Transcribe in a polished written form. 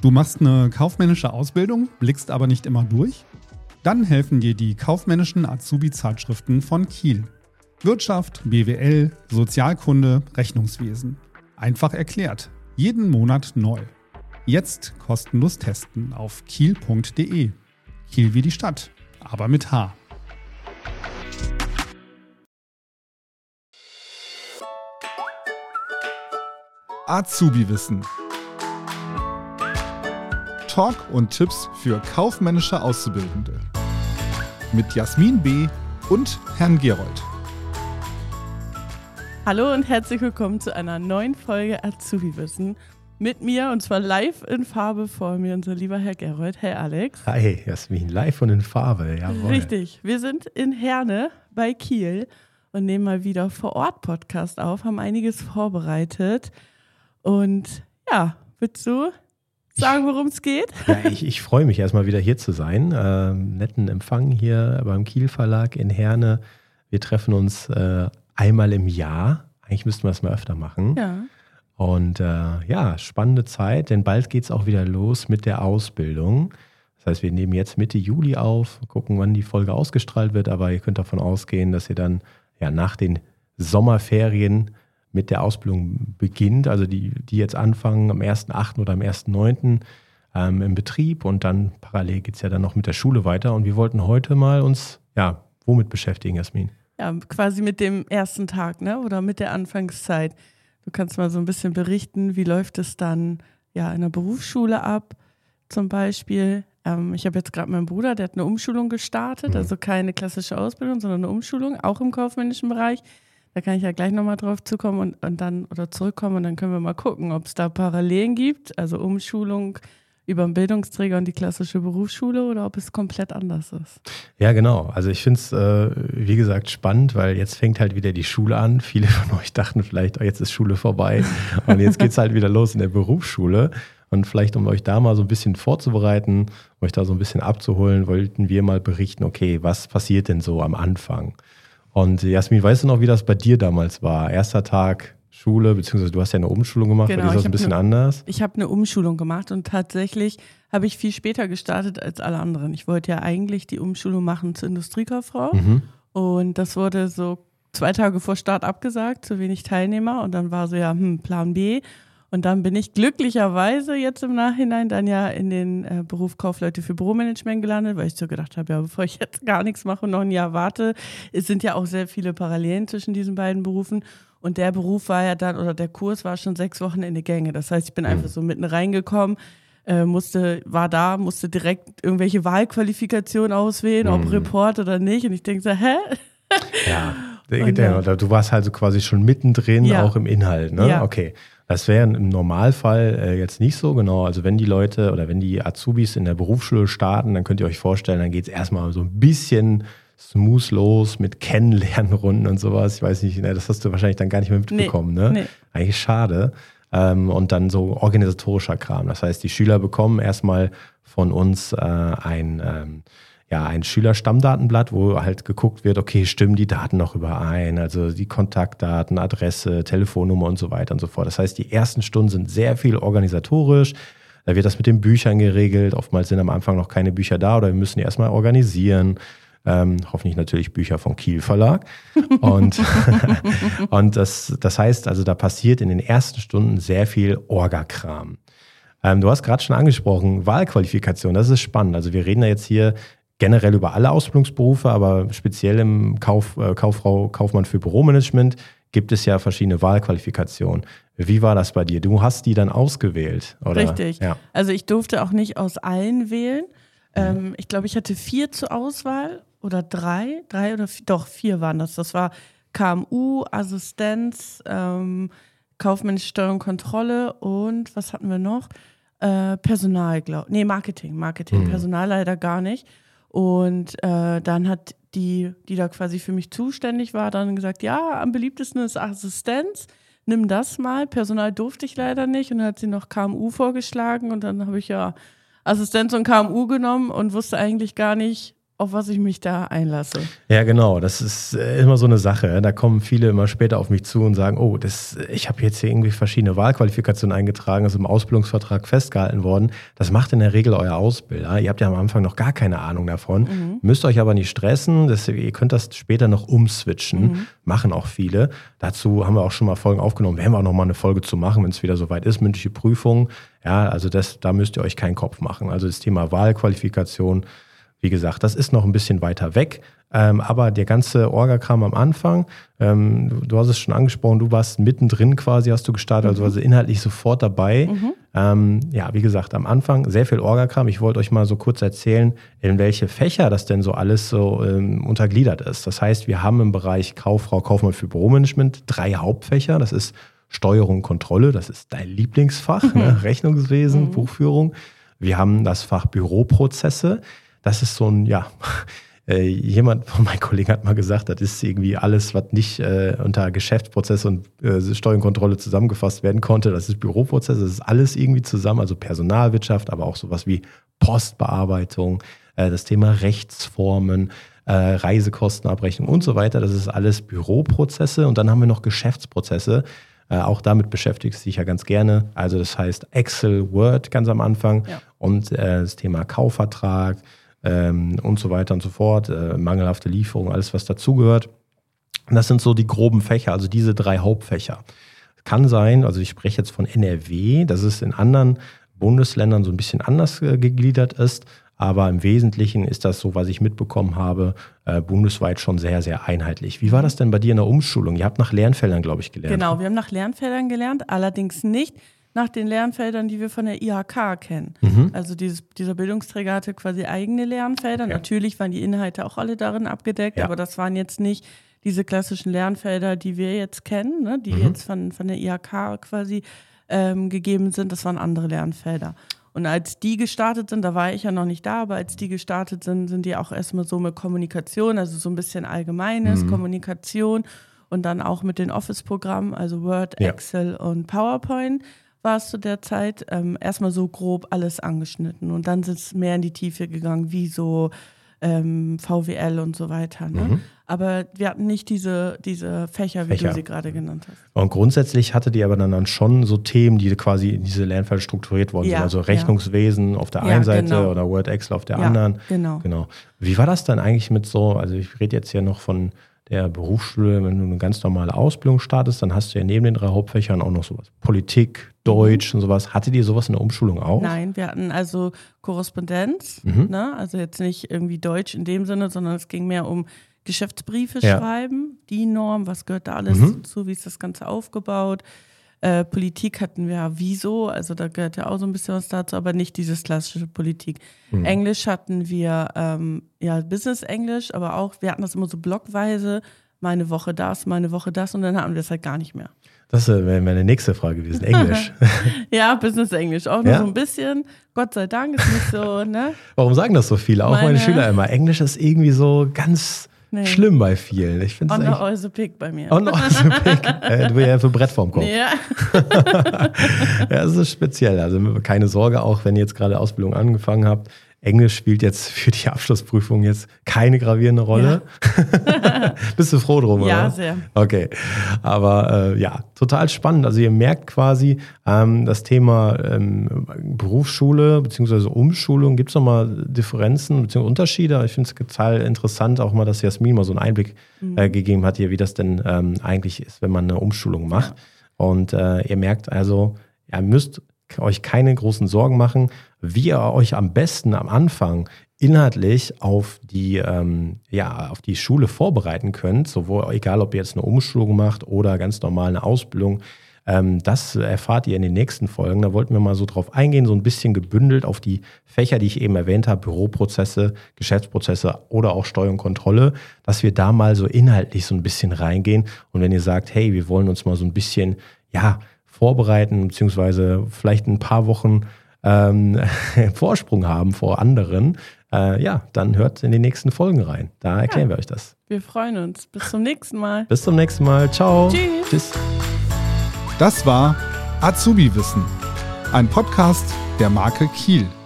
Du machst eine kaufmännische Ausbildung, blickst aber nicht immer durch? Dann helfen dir die kaufmännischen Azubi-Zeitschriften von Kiel. Wirtschaft, BWL, Sozialkunde, Rechnungswesen. Einfach erklärt. Jeden Monat neu. Jetzt kostenlos testen auf kiel.de. Kiel wie die Stadt, aber mit H. Azubi-Wissen. Talk und Tipps für kaufmännische Auszubildende. Mit Jasmin B. und Herrn Gerold. Hallo und herzlich willkommen zu einer neuen Folge Azubi-Wissen. Mit mir, und zwar live in Farbe vor mir, unser lieber Herr Gerold. Hey Alex. Hi Jasmin, live und in Farbe, jawohl. Richtig, wir sind in Herne bei Kiel und nehmen mal wieder vor Ort Podcast auf, haben einiges vorbereitet. Und ja, willst du sagen, worum es geht? Ja, ich freue mich erstmal wieder hier zu sein. Netten Empfang hier beim Kiel Verlag in Herne. Wir treffen uns einmal im Jahr. Eigentlich müssten wir das mal öfter machen. Ja. Und spannende Zeit, denn bald geht es auch wieder los mit der Ausbildung. Das heißt, wir nehmen jetzt Mitte Juli auf, gucken, wann die Folge ausgestrahlt wird. Aber ihr könnt davon ausgehen, dass ihr dann nach den Sommerferien mit der Ausbildung beginnt, also die jetzt anfangen am 1.8. oder am 1.9. Im Betrieb, und dann parallel geht es ja dann noch mit der Schule weiter, und wir wollten heute mal uns, womit beschäftigen, Jasmin? Ja, quasi mit dem ersten Tag, ne? Oder mit der Anfangszeit. Du kannst mal so ein bisschen berichten, wie läuft es dann in der Berufsschule ab zum Beispiel. Ich habe jetzt gerade meinen Bruder, der hat eine Umschulung gestartet, also keine klassische Ausbildung, sondern eine Umschulung, auch im kaufmännischen Bereich. Da kann ich ja gleich nochmal drauf zukommen und dann zurückkommen, und dann können wir mal gucken, ob es da Parallelen gibt, also Umschulung über den Bildungsträger und die klassische Berufsschule, oder ob es komplett anders ist. Ja, genau. Also ich finde es, wie gesagt, spannend, weil jetzt fängt halt wieder die Schule an. Viele von euch dachten vielleicht, jetzt ist Schule vorbei und jetzt geht es halt wieder los in der Berufsschule. Und vielleicht, um euch da mal so ein bisschen vorzubereiten, euch da so ein bisschen abzuholen, wollten wir mal berichten, okay, was passiert denn so am Anfang? Und Jasmin, weißt du noch, wie das bei dir damals war? Erster Tag Schule, beziehungsweise du hast ja eine Umschulung gemacht, genau, bei dir ist das ein bisschen anders? Ich habe eine Umschulung gemacht, und tatsächlich habe ich viel später gestartet als alle anderen. Ich wollte ja eigentlich die Umschulung machen zur Industriekauffrau, und das wurde so 2 Tage vor Start abgesagt, zu wenig Teilnehmer, und dann war so Plan B. Und dann bin ich glücklicherweise jetzt im Nachhinein dann in den Beruf Kaufleute für Büromanagement gelandet, weil ich so gedacht habe, bevor ich jetzt gar nichts mache und noch ein Jahr warte, es sind ja auch sehr viele Parallelen zwischen diesen beiden Berufen. Und der Beruf war ja dann, oder der Kurs war schon 6 Wochen in die Gänge. Das heißt, ich bin einfach so mitten reingekommen, musste direkt irgendwelche Wahlqualifikationen auswählen, ob Report oder nicht. Und ich denke so, hä? Ja, du warst halt so quasi schon mittendrin, auch im Inhalt, ne? Ja. Okay. Das wäre im Normalfall jetzt nicht so, genau. Also wenn die Leute oder wenn die Azubis in der Berufsschule starten, dann könnt ihr euch vorstellen, dann geht es erstmal so ein bisschen smooth los mit Kennenlernrunden und sowas. Ich weiß nicht, das hast du wahrscheinlich dann gar nicht mehr mitbekommen, ne? Nee. Eigentlich schade. Und dann so organisatorischer Kram. Das heißt, die Schüler bekommen erstmal von uns ein Schülerstammdatenblatt, wo halt geguckt wird, okay, stimmen die Daten noch überein, also die Kontaktdaten, Adresse, Telefonnummer und so weiter und so fort. Das heißt, die ersten Stunden sind sehr viel organisatorisch. Da wird das mit den Büchern geregelt. Oftmals sind am Anfang noch keine Bücher da, oder wir müssen die erstmal organisieren. Hoffentlich natürlich Bücher vom Kiel Verlag. Und das heißt, also da passiert in den ersten Stunden sehr viel Orgakram. Du hast gerade schon angesprochen, Wahlqualifikation, das ist spannend. Also wir reden ja jetzt hier generell über alle Ausbildungsberufe, aber speziell im Kaufmann für Büromanagement gibt es ja verschiedene Wahlqualifikationen. Wie war das bei dir? Du hast die dann ausgewählt, oder? Richtig. Ja. Also ich durfte auch nicht aus allen wählen. Ich glaube, ich hatte 4 zur Auswahl oder 3 oder 4 waren das. Das war KMU, Assistenz, kaufmännische Steuerung und Kontrolle, und was hatten wir noch? Personal, Marketing. Personal leider gar nicht. Und dann hat die da quasi für mich zuständig war, dann gesagt, am beliebtesten ist Assistenz, nimm das mal. Personal durfte ich leider nicht, und dann hat sie noch KMU vorgeschlagen, und dann habe ich Assistenz und KMU genommen und wusste eigentlich gar nicht, auf was ich mich da einlasse. Ja, genau. Das ist immer so eine Sache. Da kommen viele immer später auf mich zu und sagen, oh, ich habe jetzt hier irgendwie verschiedene Wahlqualifikationen eingetragen, das ist im Ausbildungsvertrag festgehalten worden. Das macht in der Regel euer Ausbilder. Ihr habt ja am Anfang noch gar keine Ahnung davon. Müsst euch aber nicht stressen. Ihr könnt das später noch umswitchen. Machen auch viele. Dazu haben wir auch schon mal Folgen aufgenommen. Werden wir auch noch mal eine Folge zu machen, wenn es wieder soweit ist, mündliche Prüfungen. Ja, also da müsst ihr euch keinen Kopf machen. Also das Thema Wahlqualifikation, wie gesagt, das ist noch ein bisschen weiter weg, aber der ganze Orga-Kram am Anfang, du hast es schon angesprochen, du warst mittendrin quasi, hast du gestartet, also inhaltlich sofort dabei. Ja, wie gesagt, am Anfang sehr viel Orga-Kram. Ich wollte euch mal so kurz erzählen, in welche Fächer das denn so alles so untergliedert ist. Das heißt, wir haben im Bereich Kauffrau, Kaufmann für Büromanagement 3 Hauptfächer. Das ist Steuerung, Kontrolle, das ist dein Lieblingsfach, ne? Rechnungswesen, Buchführung. Wir haben das Fach Büroprozesse. Das ist so ein, ja, jemand von meinen Kollegen hat mal gesagt, das ist irgendwie alles, was nicht unter Geschäftsprozess und Steuerkontrolle zusammengefasst werden konnte. Das ist Büroprozess, das ist alles irgendwie zusammen, also Personalwirtschaft, aber auch sowas wie Postbearbeitung, das Thema Rechtsformen, Reisekostenabrechnung und so weiter. Das ist alles Büroprozesse. Und dann haben wir noch Geschäftsprozesse. Auch damit beschäftigst du dich ja ganz gerne. Also das heißt Excel, Word ganz am Anfang und das Thema Kaufvertrag, und so weiter und so fort, mangelhafte Lieferung, alles was dazugehört. Das sind so die groben Fächer, also diese 3 Hauptfächer. Kann sein, also ich spreche jetzt von NRW, dass es in anderen Bundesländern so ein bisschen anders gegliedert ist, aber im Wesentlichen ist das so, was ich mitbekommen habe, bundesweit schon sehr, sehr einheitlich. Wie war das denn bei dir in der Umschulung? Ihr habt nach Lernfeldern, glaube ich, gelernt. Genau, wir haben nach Lernfeldern gelernt, allerdings nicht nach den Lernfeldern, die wir von der IHK kennen. Also dieser Bildungsträger hatte quasi eigene Lernfelder. Okay. Natürlich waren die Inhalte auch alle darin abgedeckt, aber das waren jetzt nicht diese klassischen Lernfelder, die wir jetzt kennen, ne, die jetzt von der IHK quasi gegeben sind. Das waren andere Lernfelder. Und als die gestartet sind, da war ich ja noch nicht da, aber als die gestartet sind die auch erstmal so mit Kommunikation, also so ein bisschen allgemeines Kommunikation und dann auch mit den Office-Programmen, also Word, Excel und PowerPoint. War es zu der Zeit erstmal so grob alles angeschnitten und dann sind es mehr in die Tiefe gegangen, wie so VWL und so weiter. Ne? Aber wir hatten nicht diese Fächer, wie du sie gerade genannt hast. Und grundsätzlich hattet ihr aber dann schon so Themen, die quasi in diese Lernfelder strukturiert worden sind. Also Rechnungswesen auf der einen Seite oder Word, Excel auf der anderen. Genau. Wie war das dann eigentlich mit so, also ich rede jetzt hier noch von der Berufsschule, wenn du eine ganz normale Ausbildung startest, dann hast du ja neben den 3 Hauptfächern auch noch sowas. Politik, Deutsch und sowas. Hattet ihr sowas in der Umschulung auch? Nein, wir hatten also Korrespondenz, ne? Also jetzt nicht irgendwie Deutsch in dem Sinne, sondern es ging mehr um Geschäftsbriefe schreiben, die Norm, was gehört da alles dazu, wie ist das Ganze aufgebaut. Politik hatten wir ja Wieso, also da gehört ja auch so ein bisschen was dazu, aber nicht dieses klassische Politik. Englisch hatten wir, Business-Englisch, aber auch, wir hatten das immer so blockweise, meine Woche das und dann hatten wir es halt gar nicht mehr. Das wäre meine nächste Frage gewesen, Englisch. Ja, Business-Englisch, auch nur so ein bisschen, Gott sei Dank, ist nicht so, ne? Warum sagen das so viele, auch meine Schüler immer, Englisch ist irgendwie so ganz... schlimm bei vielen. Ich on the pick bei mir. On the pick. Du ja für Brett vorm Kopf. Ja. Ja, das ist speziell. Also keine Sorge, auch wenn ihr jetzt gerade Ausbildung angefangen habt. Englisch spielt jetzt für die Abschlussprüfung jetzt keine gravierende Rolle. Ja. Bist du froh drum, oder? Ja, sehr. Okay, aber total spannend. Also ihr merkt quasi das Thema Berufsschule bzw. Umschulung. Gibt es nochmal Differenzen bzw. Unterschiede? Ich finde es total interessant, auch mal, dass Jasmin mal so einen Einblick gegeben hat, wie das denn eigentlich ist, wenn man eine Umschulung macht. Ja. Und ihr merkt also, ihr müsst euch keine großen Sorgen machen, wie ihr euch am besten am Anfang inhaltlich auf die Schule vorbereiten könnt, sowohl egal, ob ihr jetzt eine Umschulung macht oder ganz normal eine Ausbildung. Das erfahrt ihr in den nächsten Folgen. Da wollten wir mal so drauf eingehen, so ein bisschen gebündelt auf die Fächer, die ich eben erwähnt habe, Büroprozesse, Geschäftsprozesse oder auch Steuer und Kontrolle, dass wir da mal so inhaltlich so ein bisschen reingehen. Und wenn ihr sagt, hey, wir wollen uns mal so ein bisschen, vorbereiten, beziehungsweise vielleicht ein paar Wochen Vorsprung haben vor anderen, dann hört in die nächsten Folgen rein. Da erklären wir euch das. Wir freuen uns. Bis zum nächsten Mal. Bis zum nächsten Mal. Ciao. Tschüss. Das war Azubi Wissen, ein Podcast der Marke Kiel.